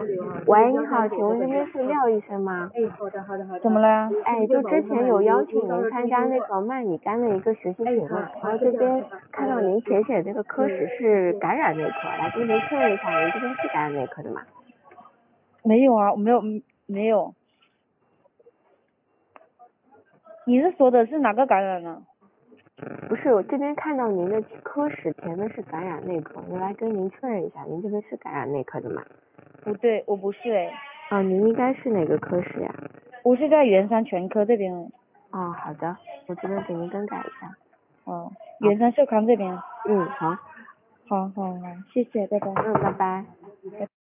喂，你好，请问这边是廖医生吗？ 怎么了？ 哎，就之前有邀请您参加那个麦米干的一个学习评论，然后这边看到您填写这个科室是感染内科，来跟您确认一下，您这边是感染内科的吗？ 没有啊，没有。你是说的是哪个感染呢？ 不是，我这边看到您的科室填的是感染内科，我来跟您确认一下，您这边是感染内科的吗？ 不对，我不是哎。 您应该是哪个科室呀？ 我是在元山全科这边。 哦，好的，我这边给您更改一下。 哦，元山社康这边。 好。 好，谢谢，拜拜。 拜拜。